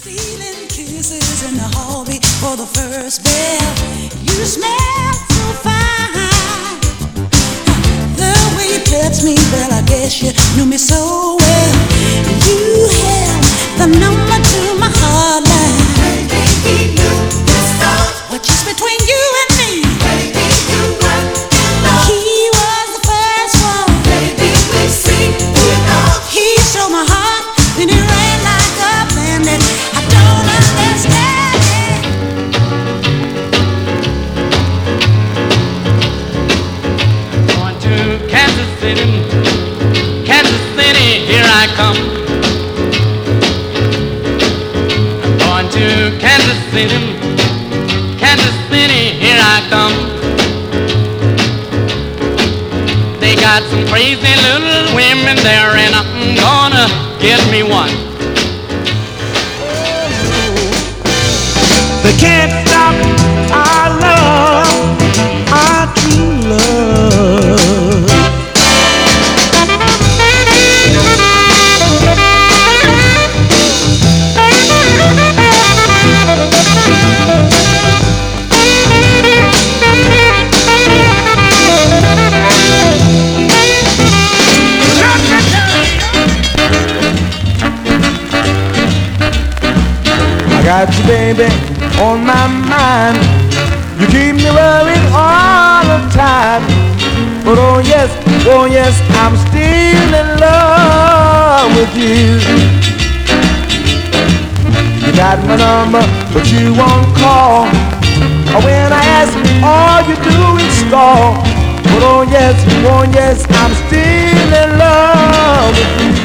Stealing kisses in the hall before the first bell. You smell so fine. The way you touched me, well, I guess you knew me so well. You held the number to my hotline. Baby, he knew this thought. What just between you and me? Baby, you were in love. He was the first one. Baby, we see you know. He stole my heart and he ran like a bandit. I don't understand it. Going to Kansas City, Kansas City, here I come. I'm going to Kansas City, Kansas City, here I come. They got some crazy little women there, and I'm gonna get me one. They can't stop our love, our true love. I got you, baby, on my mind. You keep me worried all the time. But oh yes, I'm still in love with you. You got my number, but you won't call. When I ask, all you do is stall. But oh yes, I'm still in love with you.